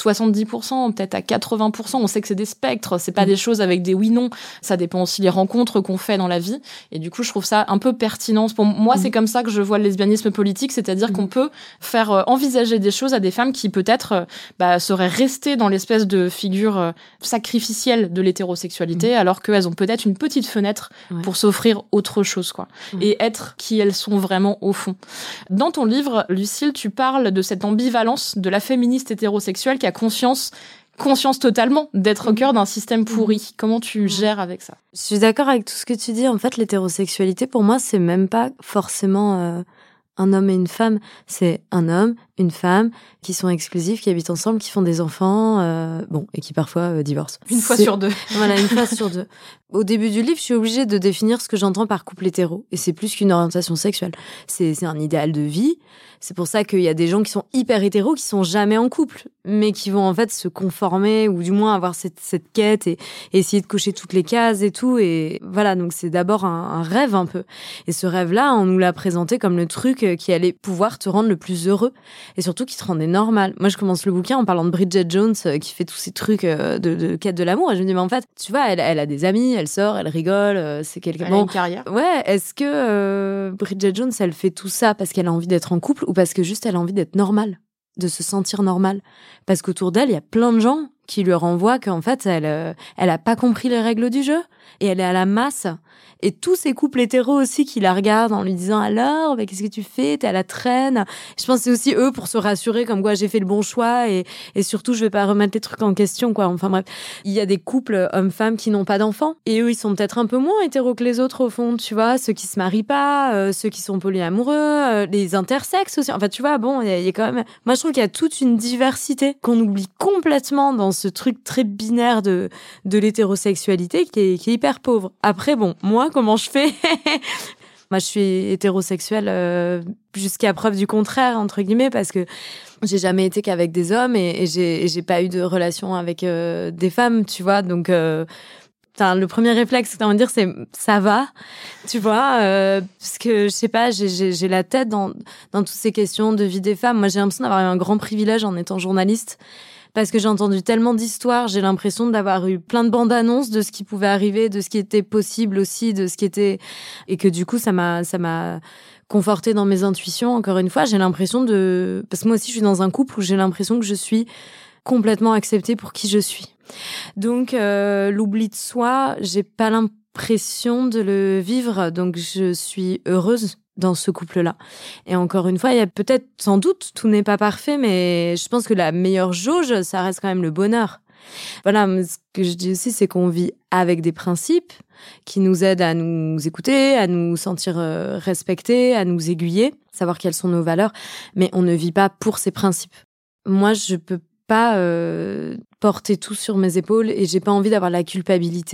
70%, peut-être à 80%. On sait que c'est des spectres, c'est pas des choses avec des oui-non. Ça dépend aussi des rencontres qu'on fait dans la vie. Et du coup, je trouve ça un peu pertinent. Pour moi, c'est comme ça que je vois le lesbianisme politique, c'est-à-dire qu'on peut faire envisager des choses à des femmes qui peut-être seraient restées dans l'espèce de figure sacrificielle de l'hétérosexualité, alors qu'elles ont peut-être une petite fenêtre pour s'offrir autre chose, quoi. Et être qui elles sont vraiment au fond. Dans ton livre, Lucille, tu parles de cette ambivalence de la féministe hétérosexuelle qui a conscience totalement d'être au cœur d'un système pourri. Comment tu gères avec ça? Je suis d'accord avec tout ce que tu dis. En fait, l'hétérosexualité, pour moi, c'est même pas forcément un homme et une femme. C'est un homme, une femme qui sont exclusifs, qui habitent ensemble, qui font des enfants, et qui parfois divorcent. Une fois sur deux. Voilà, une fois sur deux. Au début du livre, je suis obligée de définir ce que j'entends par couple hétéro. Et c'est plus qu'une orientation sexuelle. C'est un idéal de vie. C'est pour ça qu'il y a des gens qui sont hyper hétéros, qui sont jamais en couple, mais qui vont en fait se conformer, ou du moins avoir cette quête et essayer de cocher toutes les cases et tout. Et voilà, donc c'est d'abord un rêve un peu. Et ce rêve-là, on nous l'a présenté comme le truc qui allait pouvoir te rendre le plus heureux. Et surtout qui te rendait normal. Moi, je commence le bouquin en parlant de Bridget Jones, qui fait tous ces trucs de quête de l'amour. Et je me dis, mais en fait, tu vois, elle a des amis, elle sort, elle rigole, c'est quelqu'un... Elle a une carrière. Ouais, est-ce que Bridget Jones, elle fait tout ça parce qu'elle a envie d'être en couple ou parce que juste elle a envie d'être normale, de se sentir normale? Parce qu'autour d'elle, il y a plein de gens qui lui renvoient qu'en fait, elle a pas compris les règles du jeu et elle est à la masse. Et tous ces couples hétéros aussi qui la regardent en lui disant « Alors, qu'est-ce que tu fais? T'es à la traîne ?» Je pense que c'est aussi eux pour se rassurer comme quoi j'ai fait le bon choix et surtout je vais pas remettre les trucs en question, quoi. Enfin bref, il y a des couples hommes-femmes qui n'ont pas d'enfants et eux ils sont peut-être un peu moins hétéros que les autres au fond, tu vois, ceux qui se marient pas, ceux qui sont polyamoureux, les intersexes aussi. Enfin tu vois, bon, il y a quand même... Moi je trouve qu'il y a toute une diversité qu'on oublie complètement dans ce truc très binaire de l'hétérosexualité qui est hyper pauvre. Après bon, moi comment je fais? Moi, je suis hétérosexuelle jusqu'à preuve du contraire, entre guillemets, parce que j'ai jamais été qu'avec des hommes et j'ai pas eu de relation avec des femmes, tu vois. Donc, le premier réflexe que t'as envie de dire, c'est ça va, tu vois, parce que je sais pas, j'ai la tête dans toutes ces questions de vie des femmes. Moi, j'ai l'impression d'avoir eu un grand privilège en étant journaliste. Parce que j'ai entendu tellement d'histoires, j'ai l'impression d'avoir eu plein de bandes annonces de ce qui pouvait arriver, de ce qui était possible aussi, de ce qui était... Et que du coup, ça m'a confortée dans mes intuitions. Encore une fois, j'ai l'impression de... Parce que moi aussi, je suis dans un couple où j'ai l'impression que je suis complètement acceptée pour qui je suis. Donc, l'oubli de soi, j'ai pas l'impression de le vivre. Donc, je suis heureuse dans ce couple-là. Et encore une fois, il y a peut-être, sans doute, tout n'est pas parfait, mais je pense que la meilleure jauge, ça reste quand même le bonheur. Voilà, ce que je dis aussi, c'est qu'on vit avec des principes qui nous aident à nous écouter, à nous sentir respectés, à nous aiguiller, savoir quelles sont nos valeurs, mais on ne vit pas pour ces principes. Moi, je peux pas porter tout sur mes épaules et j'ai pas envie d'avoir la culpabilité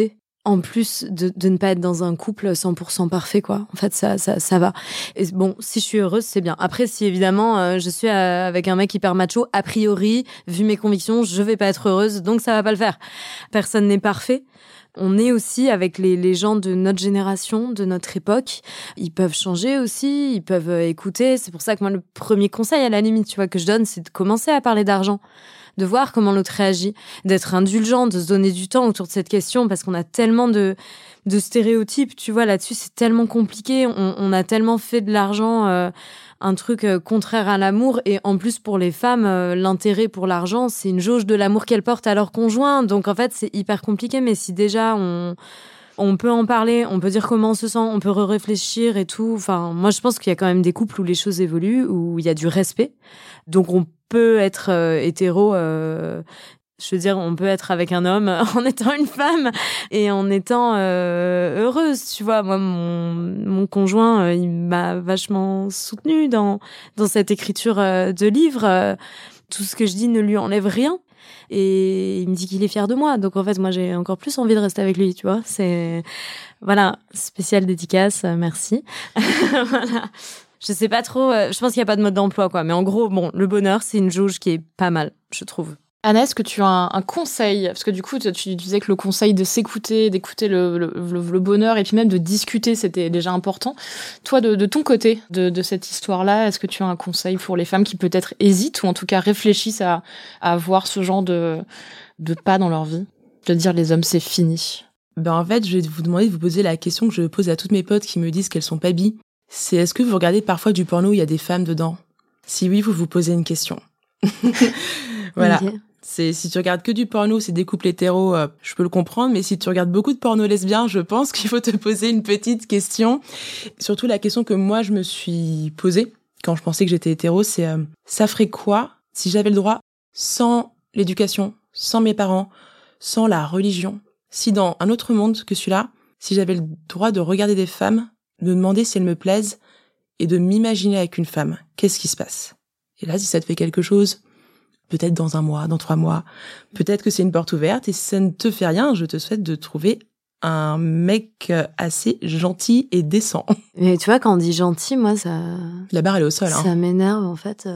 En plus de ne pas être dans un couple 100% parfait, quoi. En fait, ça va. Et bon, si je suis heureuse, c'est bien. Après, si évidemment, je suis avec un mec hyper macho, a priori, vu mes convictions, je vais pas être heureuse, donc ça va pas le faire. Personne n'est parfait. On est aussi avec les gens de notre génération, de notre époque. Ils peuvent changer aussi, ils peuvent écouter. C'est pour ça que moi, le premier conseil, à la limite, tu vois, que je donne, c'est de commencer à parler d'argent. De voir comment l'autre réagit, d'être indulgent, de se donner du temps autour de cette question, parce qu'on a tellement de stéréotypes, tu vois, là-dessus, c'est tellement compliqué. On a tellement fait de l'argent un truc contraire à l'amour, et en plus, pour les femmes, l'intérêt pour l'argent, c'est une jauge de l'amour qu'elles portent à leur conjoint. Donc, en fait, c'est hyper compliqué, mais si déjà on peut en parler, on peut dire comment on se sent, on peut réfléchir et tout. Enfin, moi, je pense qu'il y a quand même des couples où les choses évoluent, où il y a du respect. Donc, on peut être hétéro, je veux dire, on peut être avec un homme en étant une femme et en étant heureuse, tu vois. Moi, mon conjoint, il m'a vachement soutenue dans cette écriture de livre. Tout ce que je dis ne lui enlève rien. Et il me dit qu'il est fier de moi. Donc, en fait, moi, j'ai encore plus envie de rester avec lui, tu vois. C'est, voilà, spéciale dédicace, merci. Voilà. Je sais pas trop, je pense qu'il n'y a pas de mode d'emploi, quoi. Mais en gros, bon, le bonheur, c'est une jauge qui est pas mal, je trouve. Anna, est-ce que tu as un conseil? Parce que du coup, tu disais que le conseil de s'écouter, d'écouter le bonheur et puis même de discuter, c'était déjà important. Toi, de ton côté, de cette histoire-là, est-ce que tu as un conseil pour les femmes qui peut-être hésitent ou en tout cas réfléchissent à avoir ce genre de pas dans leur vie? De dire les hommes, c'est fini. En fait, je vais vous demander de vous poser la question que je pose à toutes mes potes qui me disent qu'elles sont pas bi. C'est est-ce que vous regardez parfois du porno où il y a des femmes dedans? Si oui, vous posez une question. Voilà. Okay. C'est si tu regardes que du porno, c'est des couples hétéros, je peux le comprendre, mais si tu regardes beaucoup de porno lesbien, je pense qu'il faut te poser une petite question. Surtout la question que moi je me suis posée quand je pensais que j'étais hétéro, c'est ça ferait quoi si j'avais le droit, sans l'éducation, sans mes parents, sans la religion, si dans un autre monde que celui-là, si j'avais le droit de regarder des femmes, de me demander si elles me plaisent et de m'imaginer avec une femme, qu'est-ce qui se passe? Et là, si ça te fait quelque chose, peut-être dans 1 mois, dans 3 mois, peut-être que c'est une porte ouverte, et si ça ne te fait rien, je te souhaite de trouver un mec assez gentil et décent. Mais tu vois, quand on dit gentil, moi, ça... La barre, elle est au sol. Ça m'énerve, en fait.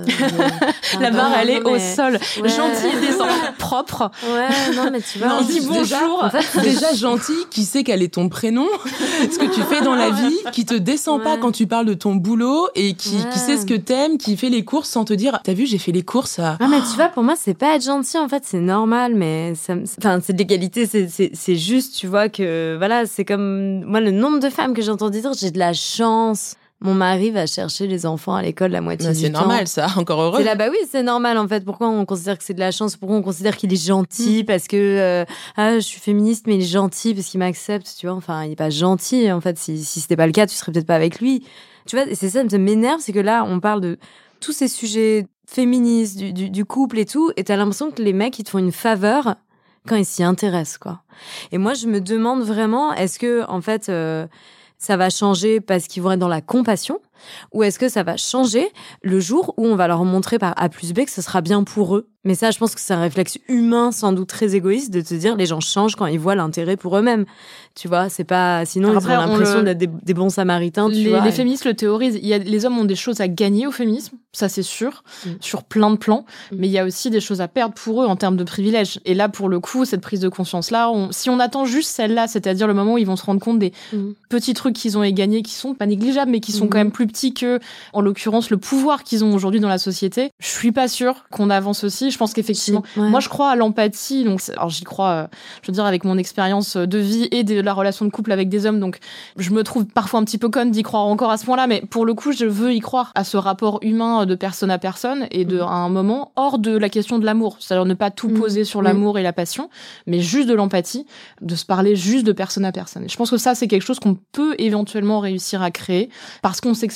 La barre, elle est au sol. Ouais. Gentil et décent. Propre. Ouais, non, mais tu vois... On dit bonjour. En fait, déjà gentil, qui sait quel est ton prénom, ce que tu fais dans la vie, qui te descend pas quand tu parles de ton boulot, et qui sait ce que t'aimes, qui fait les courses sans te dire, t'as vu, j'ai fait les courses à... Ah, mais tu vois, pour moi, c'est pas être gentil, en fait, c'est normal, mais enfin, c'est de l'égalité, c'est juste, tu vois, que voilà, c'est comme moi, le nombre de femmes que j'ai entendu dire, j'ai de la chance. Mon mari va chercher les enfants à l'école la moitié du temps. C'est normal, ça, encore heureux. C'est là, bah oui, c'est normal, en fait. Pourquoi on considère que c'est de la chance? Pourquoi on considère qu'il est gentil? Parce que, je suis féministe, mais il est gentil parce qu'il m'accepte, tu vois. Enfin, il est pas gentil, en fait. Si c'était pas le cas, tu serais peut-être pas avec lui. Tu vois, et c'est ça, ça m'énerve, c'est que là, on parle de tous ces sujets féministes, du couple et tout, et t'as l'impression que les mecs, ils te font une faveur quand ils s'y intéressent, quoi. Et moi, je me demande vraiment, est-ce que, en fait, ça va changer parce qu'ils vont être dans la compassion, ou est-ce que ça va changer le jour où on va leur montrer par A plus B que ce sera bien pour eux? Mais ça, je pense que c'est un réflexe humain, sans doute très égoïste, de te dire les gens changent quand ils voient l'intérêt pour eux-mêmes. Tu vois, c'est pas... Sinon, après, ils ont l'impression d'être des bons samaritains, tu vois. Les féministes le théorisent. Les hommes ont des choses à gagner au féminisme, ça c'est sûr, sur plein de plans. Mais il y a aussi des choses à perdre pour eux en termes de privilèges. Et là, pour le coup, cette prise de conscience-là, si on attend juste celle-là, c'est-à-dire le moment où ils vont se rendre compte des petits trucs qu'ils ont à gagner, qui sont pas négligeables, mais qui sont quand même plus petits que, en l'occurrence, le pouvoir qu'ils ont aujourd'hui dans la société, je suis pas sûre qu'on avance aussi. Je pense qu'effectivement, moi je crois à l'empathie, donc alors j'y crois, je veux dire, avec mon expérience de vie et de la relation de couple avec des hommes, donc je me trouve parfois un petit peu conne d'y croire encore à ce point-là, mais pour le coup, je veux y croire à ce rapport humain de personne à personne et à un moment hors de la question de l'amour, c'est-à-dire ne pas tout poser sur l'amour et la passion, mais juste de l'empathie, de se parler juste de personne à personne. Et je pense que ça, c'est quelque chose qu'on peut éventuellement réussir à créer parce qu'on s'exprime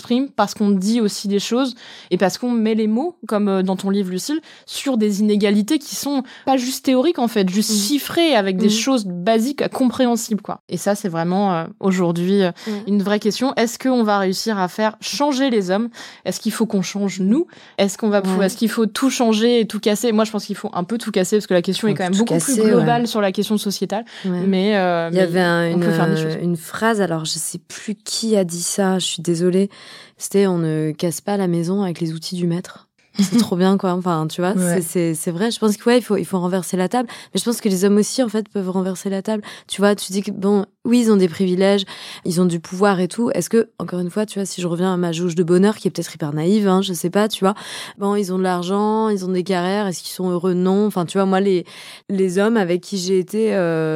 s'exprime, parce qu'on dit aussi des choses et parce qu'on met les mots, comme dans ton livre, Lucille, sur des inégalités qui sont pas juste théoriques, en fait, juste chiffrées avec des choses basiques, compréhensibles, quoi. Et ça, c'est vraiment, aujourd'hui, une vraie question. Est-ce qu'on va réussir à faire changer les hommes? Est-ce qu'il faut qu'on change nous? Est-ce qu'il faut tout changer et tout casser? Moi, je pense qu'il faut un peu tout casser parce que la question est quand même beaucoup plus globale sur la question sociétale. Ouais. Mais il y avait on peut faire des choses. Une phrase, alors je sais plus qui a dit ça, je suis désolée. C'était on ne casse pas la maison avec les outils du maître. C'est trop bien, quoi. Enfin, tu vois, c'est vrai. Je pense que il faut renverser la table. Mais je pense que les hommes aussi, en fait, peuvent renverser la table. Tu vois, tu dis que bon, oui, ils ont des privilèges, ils ont du pouvoir et tout. Est-ce que, encore une fois, tu vois, si je reviens à ma jauge de bonheur, qui est peut-être hyper naïve, je sais pas, tu vois. Bon, ils ont de l'argent, ils ont des carrières. Est-ce qu'ils sont heureux? Non. Enfin, tu vois, moi, les hommes avec qui j'ai été,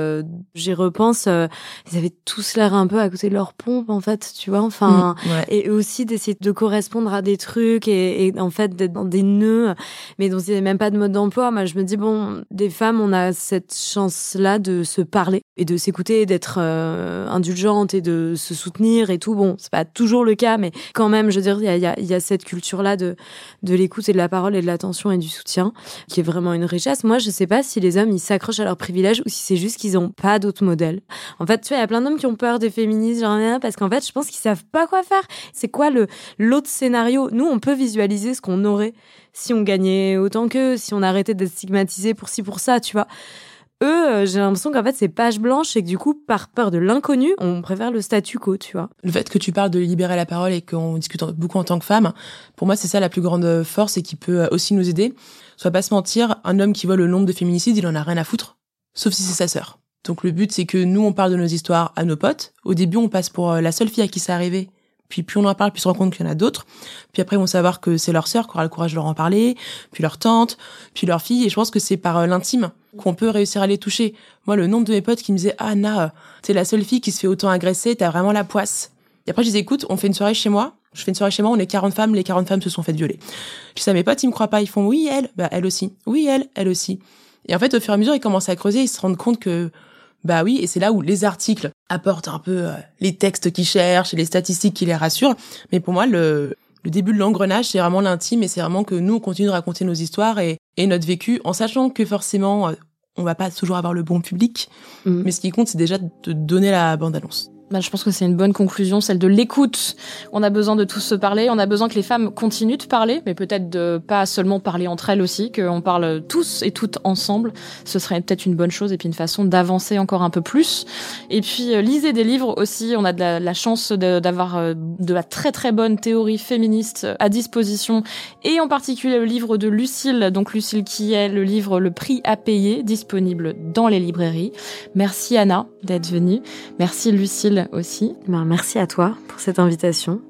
j'y repense, ils avaient tous l'air un peu à côté de leur pompe, en fait, tu vois. Enfin, et aussi d'essayer de correspondre à des trucs et en fait, d'être dans des nœuds, mais dont il n'y avait même pas de mode d'emploi. Moi, je me dis, bon, des femmes, on a cette chance-là de se parler et de s'écouter, d'être indulgente et de se soutenir et tout. Bon, c'est pas toujours le cas, mais quand même, je veux dire, il y a cette culture-là de l'écoute et de la parole et de l'attention et du soutien, qui est vraiment une richesse. Moi, je sais pas si les hommes, ils s'accrochent à leurs privilèges ou si c'est juste qu'ils ont pas d'autres modèles. En fait, tu vois, il y a plein d'hommes qui ont peur des féministes, genre, parce qu'en fait, je pense qu'ils savent pas quoi faire. C'est quoi l'autre scénario? Nous, on peut visualiser ce qu'on aurait si on gagnait autant qu'eux, si on arrêtait d'être stigmatisés pour ci, pour ça, tu vois. Eux, j'ai l'impression qu'en fait, c'est page blanche et que du coup, par peur de l'inconnu, on préfère le statu quo, tu vois. Le fait que tu parles de libérer la parole et qu'on discute beaucoup en tant que femme, pour moi, c'est ça la plus grande force et qui peut aussi nous aider. Soit pas se mentir, un homme qui voit le nombre de féminicides, il en a rien à foutre, sauf si c'est sa sœur. Donc le but, c'est que nous, on parle de nos histoires à nos potes. Au début, on passe pour la seule fille à qui c'est arrivé. Puis plus on en parle, plus on se rend compte qu'il y en a d'autres. Puis après, ils vont savoir que c'est leur sœur qui aura le courage de leur en parler, puis leur tante, puis leur fille. Et je pense que c'est par l'intime qu'on peut réussir à les toucher. Moi, le nombre de mes potes qui me disaient « Ah, Anna, t'es la seule fille qui se fait autant agresser, t'as vraiment la poisse. » Et après, je disais « Écoute, on fait une soirée chez moi. Je fais une soirée chez moi, on est 40 femmes, les 40 femmes se sont faites violer. » Je dis à mes potes, ils me croient pas. Ils font « Oui, elle. » Bah, elle aussi. « Oui, elle aussi. » Et en fait, au fur et à mesure, ils commencent à creuser, ils se rendent compte que bah oui, et c'est là où les articles apportent un peu les textes qu'ils cherchent et les statistiques qui les rassurent. Mais pour moi, le début de l'engrenage, c'est vraiment l'intime et c'est vraiment que nous, on continue de raconter nos histoires et notre vécu, en sachant que forcément, on va pas toujours avoir le bon public. Mais ce qui compte, c'est déjà de donner la bande-annonce. Bah, je pense que c'est une bonne conclusion, celle de l'écoute. On a besoin de tous se parler, on a besoin que les femmes continuent de parler, mais peut-être de pas seulement parler entre elles aussi, qu'on parle tous et toutes ensemble. Ce serait peut-être une bonne chose et puis une façon d'avancer encore un peu plus. Et puis, lisez des livres aussi. On a de la chance d'avoir de la très très bonne théorie féministe à disposition et en particulier le livre de Lucille, donc Lucille qui est le livre Le Prix à payer, disponible dans les librairies. Merci Anna d'être venue. Merci Lucille aussi. Ben, merci à toi pour cette invitation.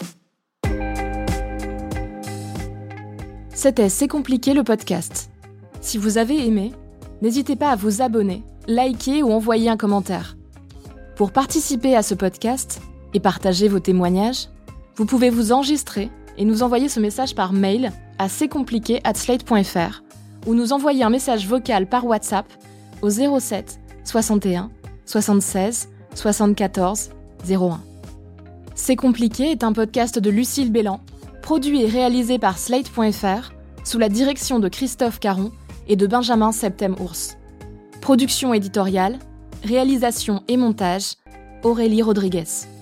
C'était C'est compliqué le podcast. Si vous avez aimé, n'hésitez pas à vous abonner, liker ou envoyer un commentaire. Pour participer à ce podcast et partager vos témoignages, vous pouvez vous enregistrer et nous envoyer ce message par mail à c'estcompliqué@slate.fr ou nous envoyer un message vocal par WhatsApp au 07 61 76 74 01. C'est compliqué est un podcast de Lucille Bélan, produit et réalisé par Slate.fr, sous la direction de Christophe Caron et de Benjamin Septem-Ours. Production éditoriale, réalisation et montage, Aurélie Rodriguez.